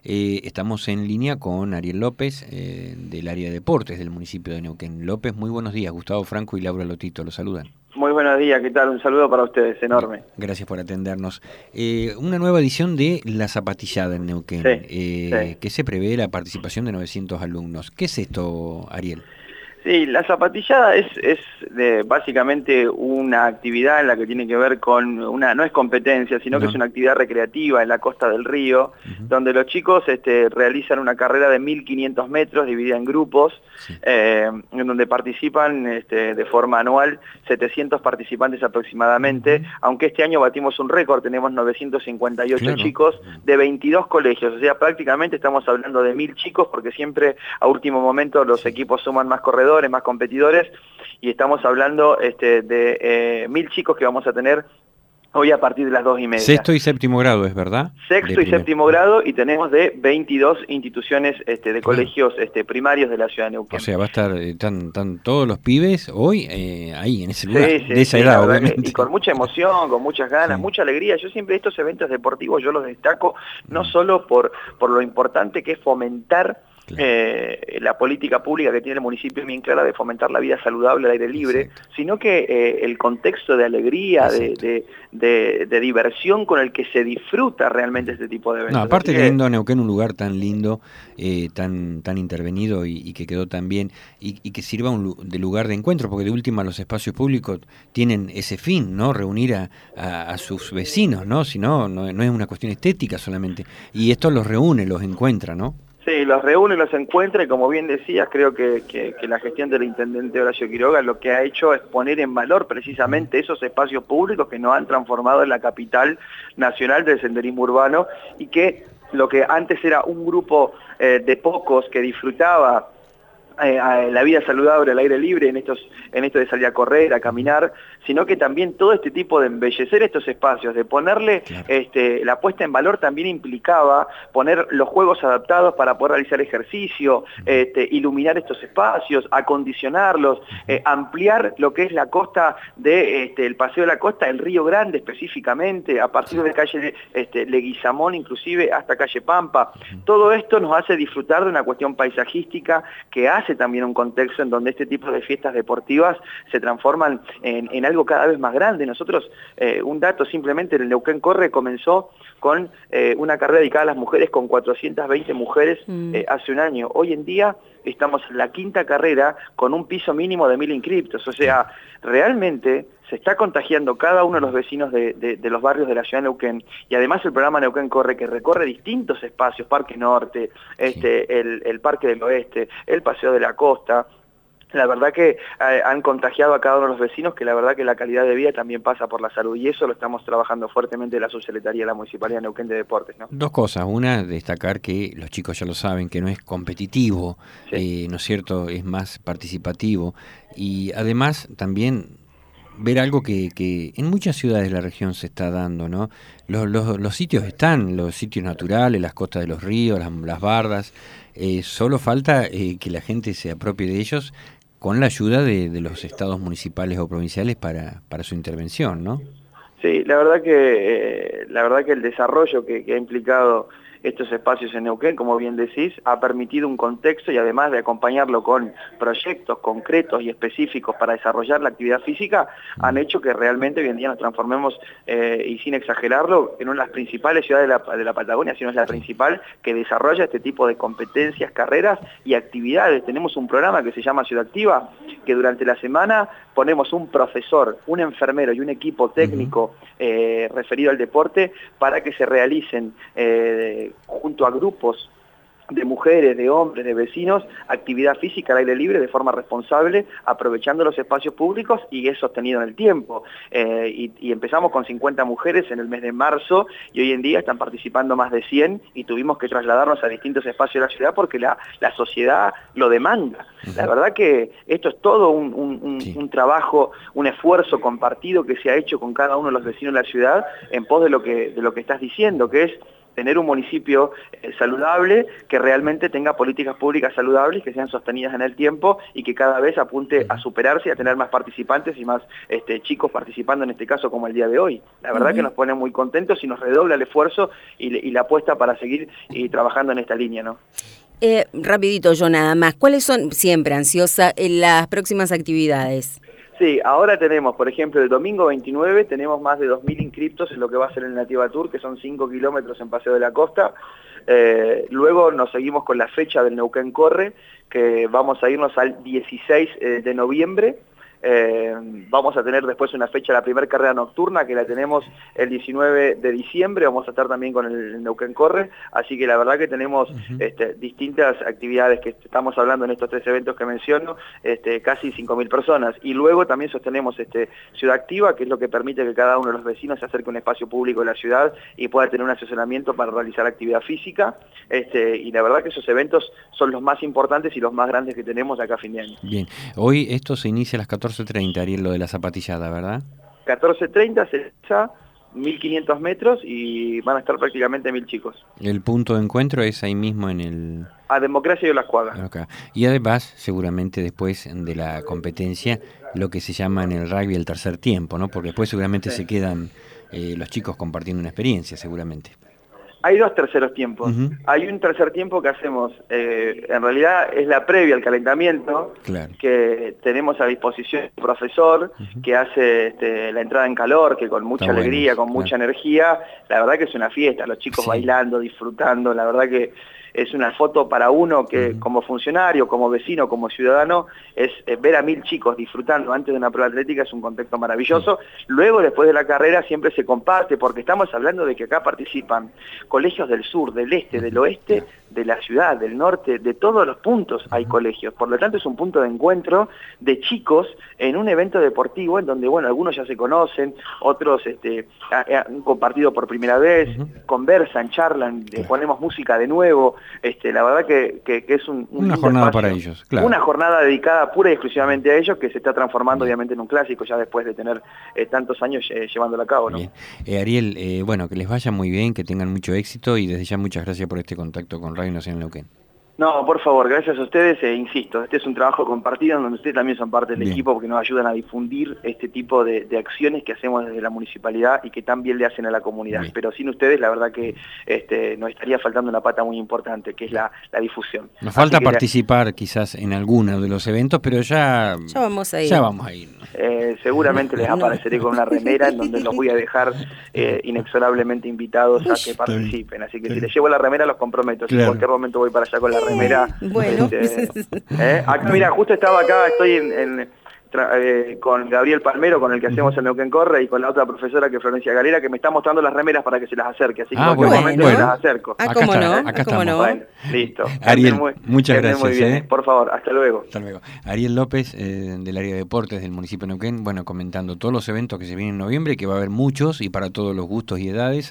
Estamos en línea con Ariel López, del área de deportes del municipio de Neuquén. López, muy buenos días. Gustavo Franco y Laura Lotito los saludan. Muy buenos días, ¿qué tal? Un saludo para ustedes, enorme. Gracias por atendernos. Una nueva edición de La Zapatillada en Neuquén, Sí. que se prevé la participación de 900 alumnos. ¿Qué es esto, Ariel? Sí, la zapatillada es básicamente una actividad en la que tiene que ver con no es competencia, sino que es una actividad recreativa en la costa del río, donde los chicos realizan una carrera de 1500 metros dividida en grupos, en donde participan de forma anual 700 participantes aproximadamente, aunque este año batimos un récord, tenemos 958 chicos de 22 colegios, o sea, prácticamente estamos hablando de 1000 chicos, porque siempre a último momento los equipos suman más corredores, más competidores, y estamos hablando de 1000 chicos que vamos a tener hoy a partir de las 2:30. Sexto y séptimo grado, ¿es verdad? Sexto y séptimo grado, y tenemos de 22 instituciones de colegios primarios de la ciudad de Neuquén. O sea, va a estar, están todos los pibes hoy ahí, en ese lugar, de esa edad, obviamente. Y con mucha emoción, con muchas ganas, mucha alegría. Yo siempre estos eventos deportivos yo los destaco no solo por lo importante que es fomentar la política pública que tiene el municipio bien clara de fomentar la vida saludable al aire libre, sino que el contexto de alegría, de diversión con el que se disfruta realmente este tipo de eventos. No, aparte teniendo a Neuquén un lugar tan lindo, tan intervenido y que quedó tan bien, y que sirva de lugar de encuentro, porque de última los espacios públicos tienen ese fin, ¿no? Reunir a sus vecinos, ¿no? Si no, no es una cuestión estética solamente, y esto los reúne, los encuentra, ¿no? Sí, los reúne, los encuentra, y como bien decías, creo que la gestión del intendente Horacio Quiroga lo que ha hecho es poner en valor precisamente esos espacios públicos que nos han transformado en la capital nacional del senderismo urbano, y que lo que antes era un grupo de pocos que disfrutaba la vida saludable al aire libre en esto de salir a correr, a caminar, sino que también todo este tipo de embellecer estos espacios, de ponerle la puesta en valor, también implicaba poner los juegos adaptados para poder realizar ejercicio, iluminar estos espacios, acondicionarlos, ampliar lo que es la costa el paseo de la costa, el Río Grande específicamente, a partir de calle Leguizamón inclusive hasta calle Pampa. Todo esto nos hace disfrutar de una cuestión paisajística que hace también un contexto en donde este tipo de fiestas deportivas se transforman en algo cada vez más grande. Nosotros, un dato simplemente, el Neuquén Corre comenzó con una carrera dedicada a las mujeres con 420 mujeres hace un año. Hoy en día estamos en la 5ª carrera con un piso mínimo de 1000 inscriptos, o sea, realmente se está contagiando cada uno de los vecinos de los barrios de la ciudad de Neuquén, y además el programa Neuquén Corre, que recorre distintos espacios, Parque Norte, el Parque del Oeste, el Paseo de la Costa. La verdad que han contagiado a cada uno de los vecinos, que la verdad que la calidad de vida también pasa por la salud, y eso lo estamos trabajando fuertemente en la Subsecretaría de la Municipalidad de Neuquén de Deportes, ¿no? Dos cosas. Una, destacar que los chicos ya lo saben, que no es competitivo, ¿no es cierto? Es más participativo. Y además también ver algo que en muchas ciudades de la región se está dando, ¿no? Los sitios están, los sitios naturales, las costas de los ríos, las bardas. Solo falta que la gente se apropie de ellos con la ayuda de los estados municipales o provinciales para su intervención, ¿no? Sí, la verdad que el desarrollo que ha implicado estos espacios en Neuquén, como bien decís, ha permitido un contexto, y además de acompañarlo con proyectos concretos y específicos para desarrollar la actividad física, han hecho que realmente hoy en día nos transformemos, y sin exagerarlo, en una de las principales ciudades de la Patagonia, sino es la principal que desarrolla este tipo de competencias, carreras y actividades. Tenemos un programa que se llama Ciudad Activa, que durante la semana ponemos un profesor, un enfermero y un equipo técnico referido al deporte para que se realicen junto a grupos de mujeres, de hombres, de vecinos, actividad física al aire libre de forma responsable, aprovechando los espacios públicos, y es sostenido en el tiempo. Y empezamos con 50 mujeres en el mes de marzo, y hoy en día están participando más de 100, y tuvimos que trasladarnos a distintos espacios de la ciudad porque la sociedad lo demanda. La verdad que esto es todo un trabajo, un esfuerzo compartido que se ha hecho con cada uno de los vecinos de la ciudad en pos de lo que estás diciendo, que es tener un municipio saludable, que realmente tenga políticas públicas saludables, que sean sostenidas en el tiempo y que cada vez apunte a superarse y a tener más participantes y más chicos participando en este caso como el día de hoy. La verdad que nos pone muy contentos y nos redobla el esfuerzo y la apuesta para seguir trabajando en esta línea, ¿no? Rapidito yo nada más, ¿cuáles son, siempre ansiosa, las próximas actividades? Sí, ahora tenemos, por ejemplo, el domingo 29 tenemos más de 2.000 inscriptos en lo que va a ser el Nativa Tour, que son 5 kilómetros en Paseo de la Costa. Luego nos seguimos con la fecha del Neuquén Corre, que vamos a irnos al 16 de noviembre. Vamos a tener después una fecha, la primera carrera nocturna, que la tenemos el 19 de diciembre, vamos a estar también con el Neuquén Corre, así que la verdad que tenemos distintas actividades que estamos hablando en estos 3 eventos que menciono, casi 5.000 personas, y luego también sostenemos Ciudad Activa, que es lo que permite que cada uno de los vecinos se acerque a un espacio público de la ciudad y pueda tener un asesoramiento para realizar actividad física, y la verdad que esos eventos son los más importantes y los más grandes que tenemos acá a fin de año. Bien, hoy esto se inicia a las 14:30, Ariel, lo de la zapatillada, ¿verdad? 14:30 se echa 1.500 metros y van a estar prácticamente 1.000 chicos. El punto de encuentro es ahí mismo en el... A Democracia y Olascuaga. Okay. Y además, seguramente después de la competencia, lo que se llama en el rugby el tercer tiempo, ¿no? Porque después seguramente se quedan los chicos compartiendo una experiencia, seguramente. Hay 2 terceros tiempos. Hay un tercer tiempo que hacemos, en realidad es la previa al calentamiento, que tenemos a disposición el profesor, que hace la entrada en calor, que con mucha alegría, con mucha energía, la verdad que es una fiesta, los chicos bailando, disfrutando, la verdad que es una foto para uno que como funcionario, como vecino, como ciudadano, es ver a 1.000 chicos disfrutando antes de una prueba atlética, es un contexto maravilloso. Luego, después de la carrera, siempre se comparte, porque estamos hablando de que acá participan colegios del sur, del este, del oeste, de la ciudad, del norte, de todos los puntos hay colegios. Por lo tanto, es un punto de encuentro de chicos en un evento deportivo en donde, bueno, algunos ya se conocen, otros han compartido por primera vez, conversan, charlan, ponemos música de nuevo. La verdad que es una jornada para ellos, claro. Una jornada dedicada pura y exclusivamente a ellos, que se está transformando obviamente en un clásico ya después de tener tantos años llevándolo a cabo, ¿no? Bien. Ariel, bueno, que les vaya muy bien, que tengan mucho éxito y desde ya muchas gracias por este contacto con Radio Nacional Neuquén. No, por favor, gracias a ustedes, insisto, este es un trabajo compartido en donde ustedes también son parte del equipo porque nos ayudan a difundir este tipo de acciones que hacemos desde la municipalidad y que tan bien le hacen a la comunidad. Pero sin ustedes, la verdad que nos estaría faltando una pata muy importante, que es la difusión. Nos falta participar quizás en alguno de los eventos, pero ya vamos a ir. Ya vamos a ir. Seguramente les apareceré con una remera en donde los voy a dejar inexorablemente invitados a que participen. Así que si les llevo la remera los comprometo. Si en cualquier momento voy para allá con la remera. Bueno. Acá, mira, justo estaba acá, estoy con Gabriel Palmero, con el que hacemos el Neuquén Corre, y con la otra profesora que es Florencia Galera, que me está mostrando las remeras para que se las acerque, así que en cualquier momento se las acerco. ¿Cómo no? Acá ¿Cómo no? Bueno, listo. Ariel, muchas gracias. Muy bien. Por favor, hasta luego. Hasta luego. Ariel López, del área de deportes del municipio de Neuquén, bueno, comentando todos los eventos que se vienen en noviembre, que va a haber muchos y para todos los gustos y edades.